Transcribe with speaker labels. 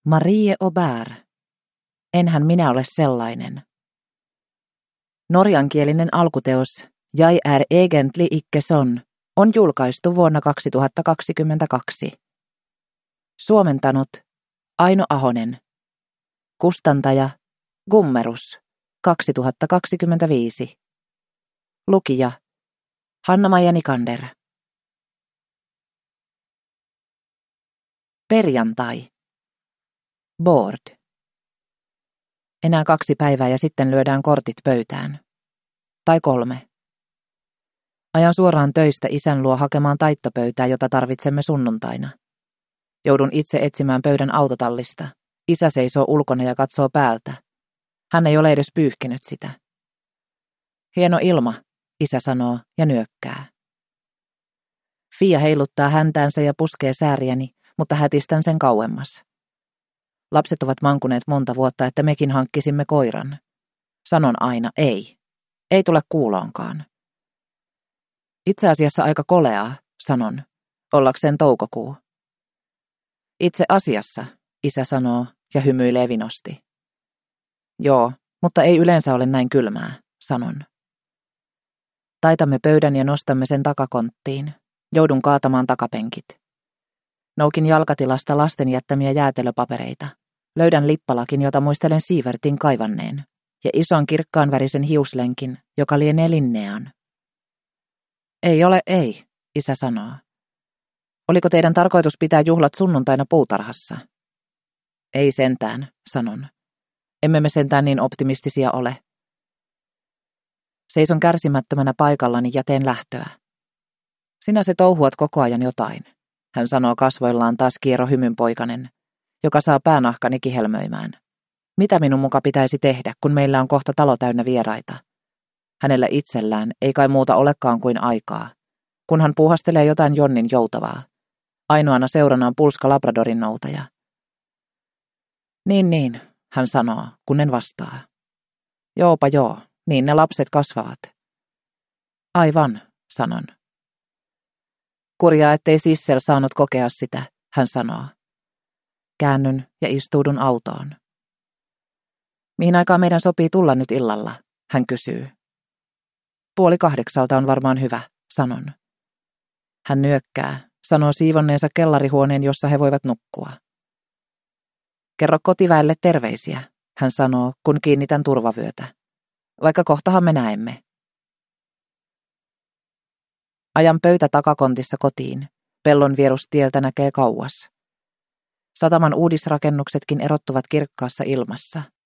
Speaker 1: Marie Aubert. Enhän minä ole sellainen. Norjankielinen alkuteos Jag är egentlig icke sån on julkaistu vuonna 2022. Suomentanut Aino Ahonen. Kustantaja Gummerus 2025. Lukija Hanna-Maija Nikander. Perjantai. Board. Enää 2 päivää ja sitten lyödään kortit pöytään. Tai 3. Ajan suoraan töistä isän luo hakemaan taittopöytää, jota tarvitsemme sunnuntaina. Joudun itse etsimään pöydän autotallista. Isä seisoo ulkona ja katsoo päältä. Hän ei ole edes pyyhkinyt sitä. Hieno ilma, isä sanoo ja nyökkää. Fia heiluttaa häntäänsä ja puskee sääriäni, mutta hätistän sen kauemmas. Lapset ovat mankuneet monta vuotta, että mekin hankkisimme koiran. Sanon aina ei. Ei tule kuuloonkaan. Itse asiassa aika koleaa, sanon, ollakseen toukokuu. Itse asiassa, isä sanoo ja hymyilee vinosti. Joo, mutta ei yleensä ole näin kylmää, sanon. Taitamme pöydän ja nostamme sen takakonttiin. Joudun kaatamaan takapenkit. Noukin jalkatilasta lasten jättämiä jäätelöpapereita. Löydän lippalakin, jota muistelen Sievertin kaivanneen, ja ison kirkkaanvärisen hiuslenkin, joka lienee Linnean. Ei ole ei, isä sanoo. Oliko teidän tarkoitus pitää juhlat sunnuntaina puutarhassa? Ei sentään, sanon. Emme me sentään niin optimistisia ole. Seison kärsimättömänä paikallani ja teen lähtöä. Sinä se touhuat koko ajan jotain, hän sanoo kasvoillaan taas kiero hymynpoikanen, joka saa päänahkani kihelmöimään. Mitä minun muka pitäisi tehdä, kun meillä on kohta talo täynnä vieraita? Hänellä itsellään ei kai muuta olekaan kuin aikaa, kun hän puuhastelee jotain Jonnin joutavaa. Ainoana seuranaan pulska Labradorin noutaja. Niin, hän sanoo, kun en vastaa. Joopa joo, niin ne lapset kasvavat. Aivan, sanon. Kurjaa, ettei Sissel saanut kokea sitä, hän sanoo. Käännyn ja istuudun autoon. Mihin aikaan meidän sopii tulla nyt illalla, hän kysyy. 7:30 on varmaan hyvä, sanon. Hän nyökkää, sanoo siivonneensa kellarihuoneen, jossa he voivat nukkua. Kerro kotiväelle terveisiä, hän sanoo, kun kiinnitän turvavyötä. Vaikka kohtahan me näemme. Ajan pöytä takakontissa kotiin. Pellon vierustieltä näkee kauas. Sataman uudisrakennuksetkin erottuvat kirkkaassa ilmassa.